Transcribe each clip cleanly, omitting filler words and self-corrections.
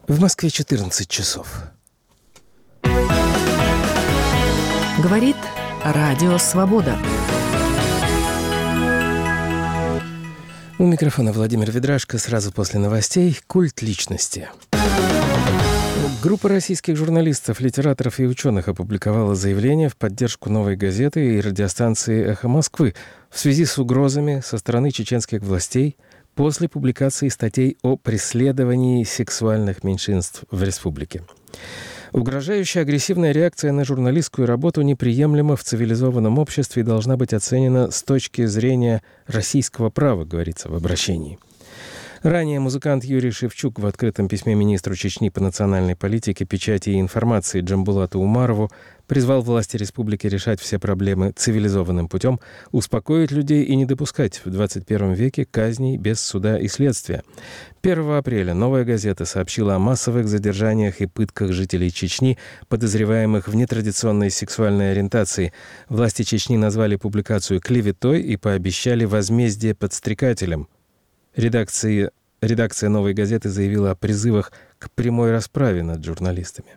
В Москве 14 часов. Говорит Радио Свобода. У микрофона Владимир Ведрашко. Сразу после новостей «Культ личности». Группа российских журналистов, литераторов и ученых опубликовала заявление в поддержку «Новой газеты» и радиостанции «Эхо Москвы» в связи с угрозами со стороны чеченских властей после публикации статей о преследовании сексуальных меньшинств в республике. Угрожающая агрессивная реакция на журналистскую работу неприемлема в цивилизованном обществе и должна быть оценена с точки зрения российского права, говорится в обращении. Ранее музыкант Юрий Шевчук в открытом письме министру Чечни по национальной политике, печати и информации Джамбулату Умарову призвал власти республики решать все проблемы цивилизованным путем, успокоить людей и не допускать в 21 веке казней без суда и следствия. 1 апреля «Новая газета» сообщила о массовых задержаниях и пытках жителей Чечни, подозреваемых в нетрадиционной сексуальной ориентации. Власти Чечни назвали публикацию клеветой и пообещали возмездие подстрекателям. Редакция «Новой газеты» заявила о призывах к прямой расправе над журналистами.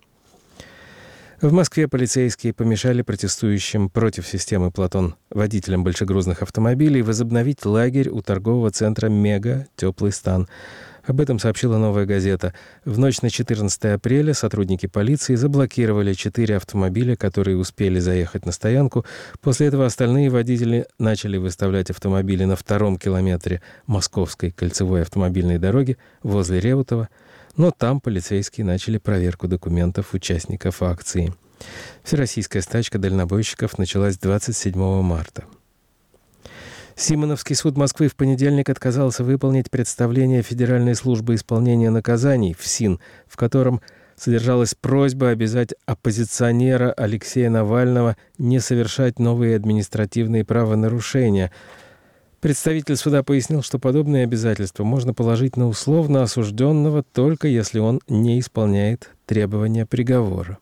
В Москве полицейские помешали протестующим против системы «Платон» водителям большегрузных автомобилей возобновить лагерь у торгового центра «Мега. Теплый стан». Об этом сообщила «Новая газета». В ночь на 14 апреля сотрудники полиции заблокировали 4 автомобиля, которые успели заехать на стоянку. После этого остальные водители начали выставлять автомобили на 2-м километре Московской кольцевой автомобильной дороги возле Реутова, но там полицейские начали проверку документов участников акции. Всероссийская стачка дальнобойщиков началась 27 марта. Симоновский суд Москвы в понедельник отказался выполнить представление Федеральной службы исполнения наказаний ФСИН, в котором содержалась просьба обязать оппозиционера Алексея Навального не совершать новые административные правонарушения. Представитель суда пояснил, что подобные обязательства можно положить на условно осужденного, только если он не исполняет требования приговора.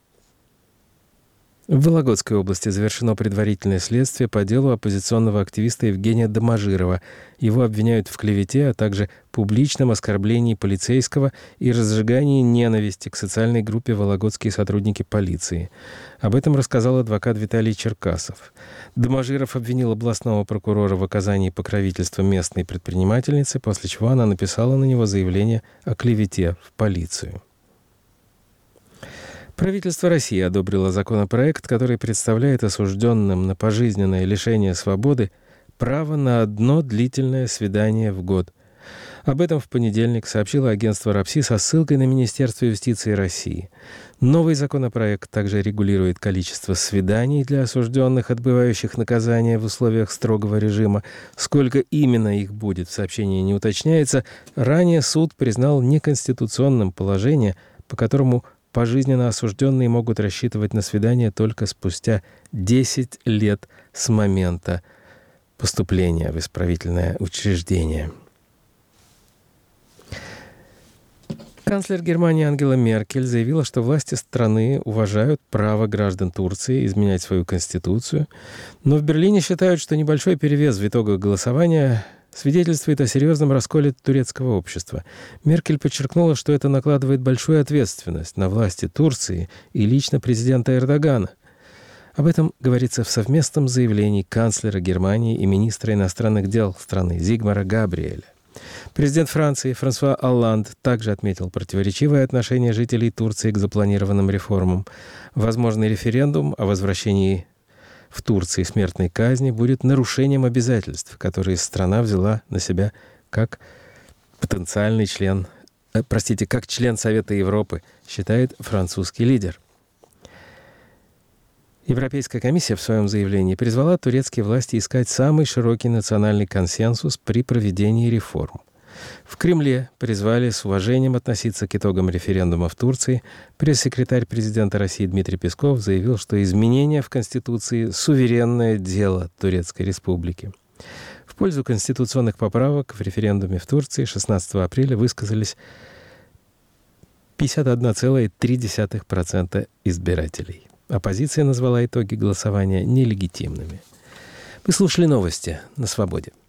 В Вологодской области завершено предварительное следствие по делу оппозиционного активиста Евгения Доможирова. Его обвиняют в клевете, а также публичном оскорблении полицейского и разжигании ненависти к социальной группе вологодские сотрудники полиции. Об этом рассказал адвокат Виталий Черкасов. Доможиров обвинил областного прокурора в оказании покровительства местной предпринимательнице, после чего она написала на него заявление о клевете в полицию. Правительство России одобрило законопроект, который представляет осужденным на пожизненное лишение свободы право на одно длительное свидание в год. Об этом в понедельник сообщило агентство РАПСИ со ссылкой на Министерство юстиции России. Новый законопроект также регулирует количество свиданий для осужденных, отбывающих наказание в условиях строгого режима. Сколько именно их будет, в сообщении не уточняется. Ранее суд признал неконституционным положение, по которому пожизненно осужденные могут рассчитывать на свидание только спустя 10 лет с момента поступления в исправительное учреждение. Канцлер Германии Ангела Меркель заявила, что власти страны уважают право граждан Турции изменять свою конституцию, но в Берлине считают, что небольшой перевес в итогах голосования свидетельствует о серьезном расколе турецкого общества. Меркель подчеркнула, что это накладывает большую ответственность на власти Турции и лично президента Эрдогана. Об этом говорится в совместном заявлении канцлера Германии и министра иностранных дел страны Зигмара Габриэля. Президент Франции Франсуа Олланд также отметил противоречивое отношение жителей Турции к запланированным реформам. Возможный референдум о возвращении в Турции смертной казни будет нарушением обязательств, которые страна взяла на себя как член Совета Европы, считает французский лидер. Европейская комиссия в своем заявлении призвала турецкие власти искать самый широкий национальный консенсус при проведении реформ. В Кремле призвали с уважением относиться к итогам референдума в Турции. Пресс-секретарь президента России Дмитрий Песков заявил, что изменения в Конституции – суверенное дело Турецкой Республики. В пользу конституционных поправок в референдуме в Турции 16 апреля высказались 51,3% избирателей. Оппозиция назвала итоги голосования нелегитимными. Вы слушали новости на «Свободе».